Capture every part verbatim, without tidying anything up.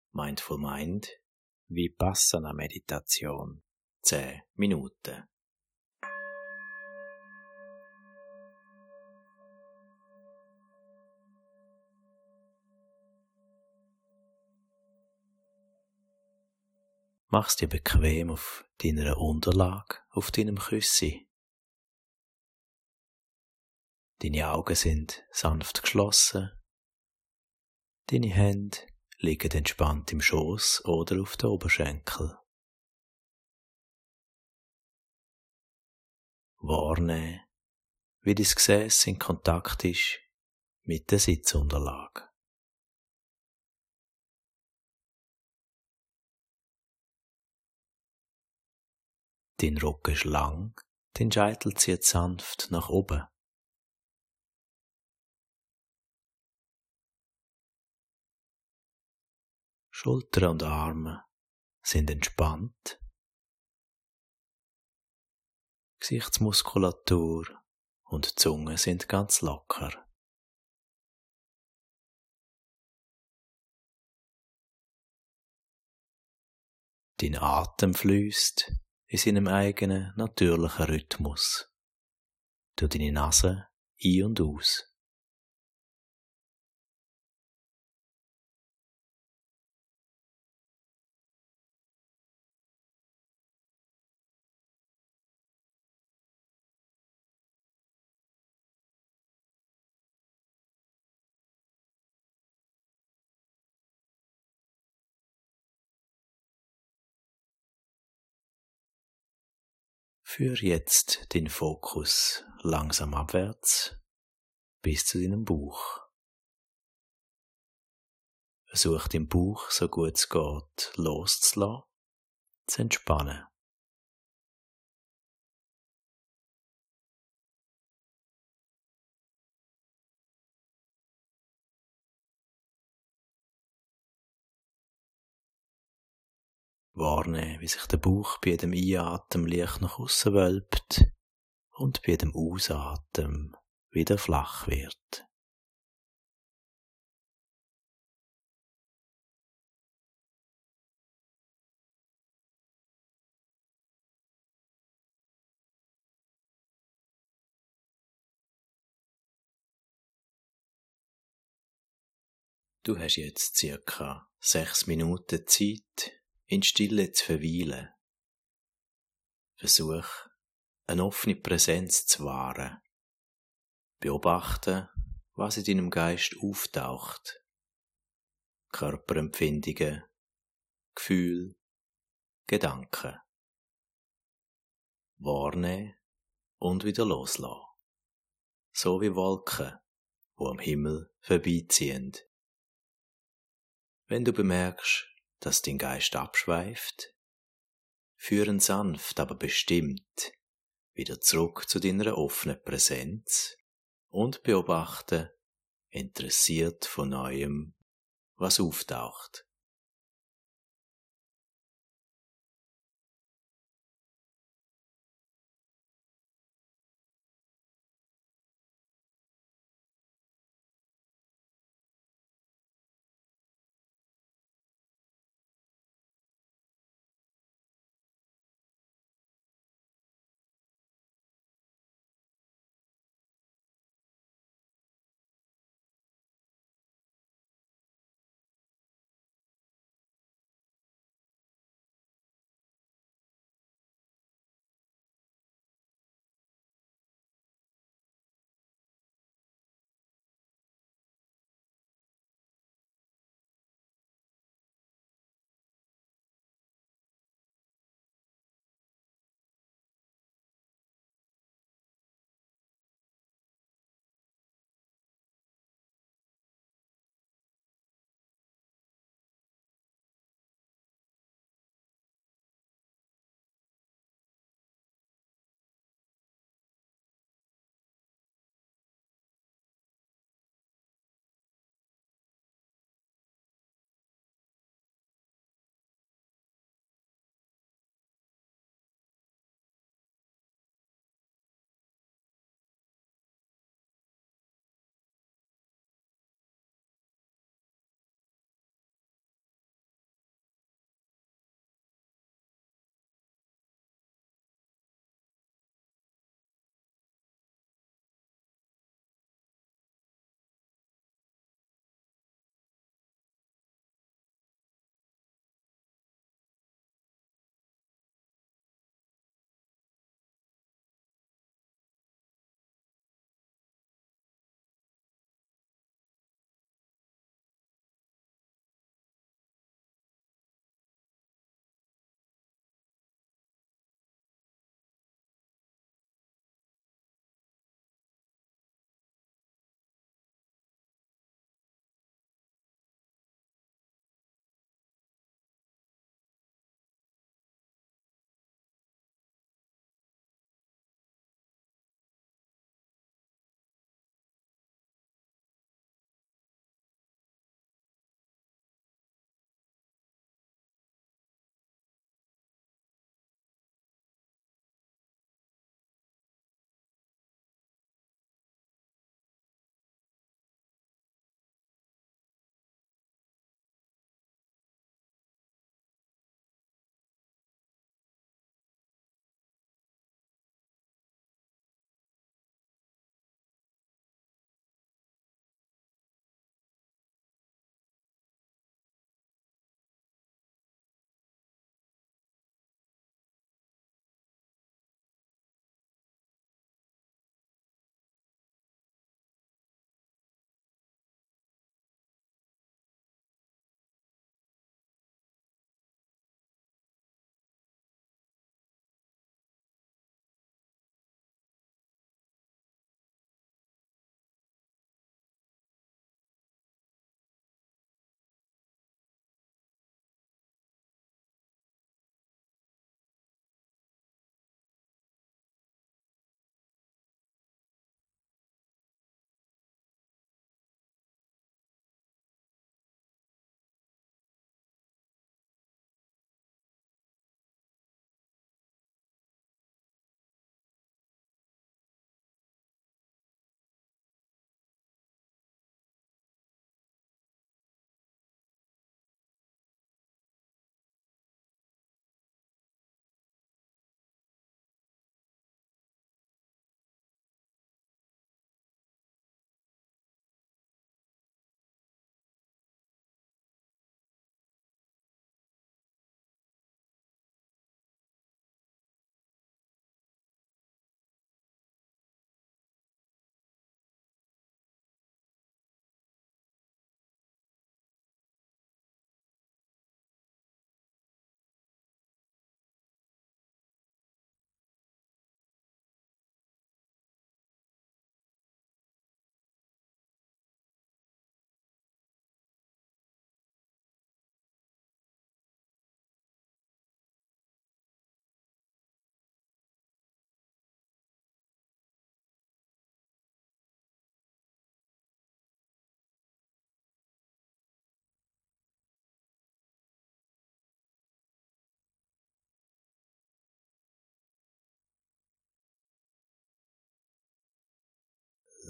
Mindful Mind, Vipassana Meditation, zehn Minuten. Mach's dir bequem auf deiner Unterlage, auf deinem Küssi. Deine Augen sind sanft geschlossen. Deine Hände liegen entspannt im Schoß oder auf den Oberschenkel. Wahrnehmen, wie dein Gesäß in Kontakt ist mit der Sitzunterlage. Dein Rücken ist lang, dein Scheitel zieht sanft nach oben. Schultern und Arme sind entspannt. Gesichtsmuskulatur und Zunge sind ganz locker. Dein Atem fließt in seinem eigenen natürlichen Rhythmus durch deine Nase ein- und aus. Führ jetzt den Fokus langsam abwärts bis zu deinem Bauch. Versuch den Bauch so gut es geht loszulassen, zu entspannen. Wahrnehmen, wie sich der Bauch bei jedem Einatmen leicht nach außen wölbt und bei jedem Ausatmen wieder flach wird. Du hast jetzt circa sechs Minuten Zeit, in Stille zu verweilen. Versuch, eine offene Präsenz zu wahren. Beobachte, was in deinem Geist auftaucht. Körperempfindungen, Gefühle, Gedanken. Wahrnehmen und wieder loslassen. So wie Wolken, die am Himmel vorbeiziehen. Wenn du bemerkst, dass dein Geist abschweift, führ ihn sanft, aber bestimmt wieder zurück zu deiner offenen Präsenz und beobachte interessiert von Neuem, was auftaucht.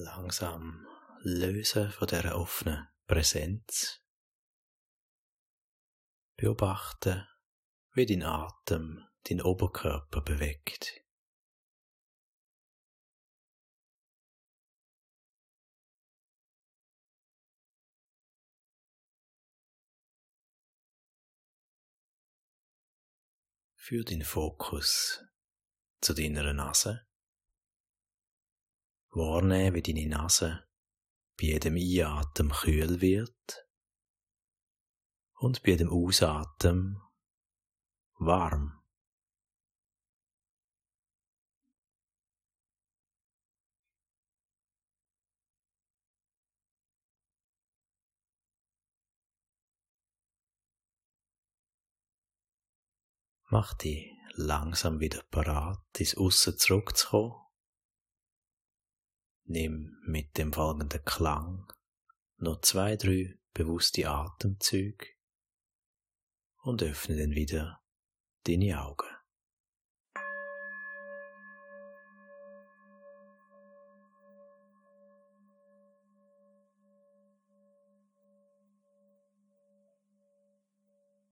langsam lösen von dieser offenen Präsenz. Beobachte, wie dein Atem deinen Oberkörper bewegt. Führ deinen Fokus zu deiner Nase. Wahrnehmen, wie deine Nase bei jedem Einatmen kühl wird und bei jedem Ausatmen warm. Mach dich langsam wieder parat, ins Aussen zurückzukommen. Nimm mit dem folgenden Klang noch zwei, drei bewusste Atemzüge und öffne dann wieder deine Augen.